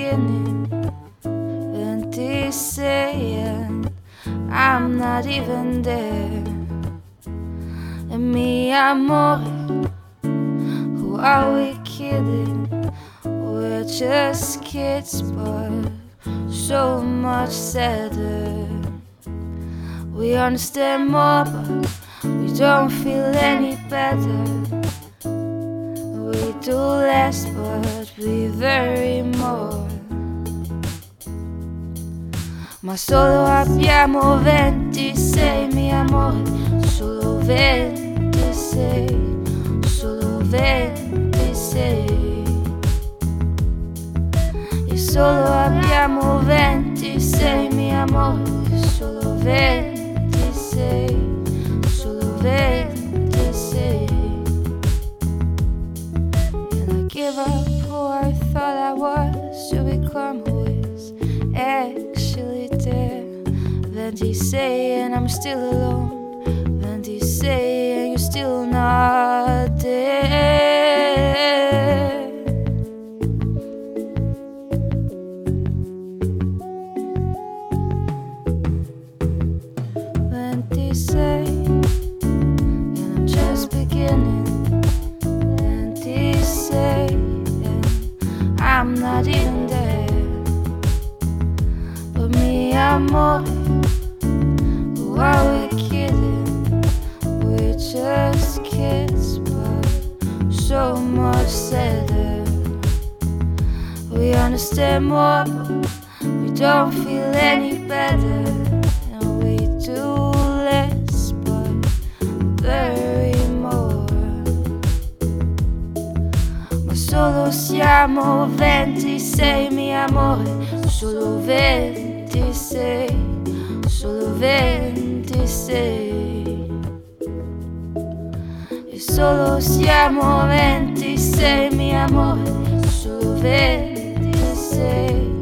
beginning, 26, and I'm not even there. And mi amore, who are we kidding? We're just kids, but so much sadder. We understand more, but we don't feel any better. We do less, but we vary more. Ma solo abbiamo 26, mi amore, solo 26, solo 26. E solo abbiamo 26, mi amore, solo 26, solo 26. And I give up who I thought I was to become who is actually there. 26 and I'm still alone. 26 and you're still not there. 26 and I'm just beginning. 26 and I'm not even there. But mi amore, who are we kidding? We're just kids, but so much sadder. We understand more, but we don't feel any better. And we do less, but very more. Ma solo siamo 26, mi amore, solo 26, solo 26. E solo siamo 26, mi amore, solo 26.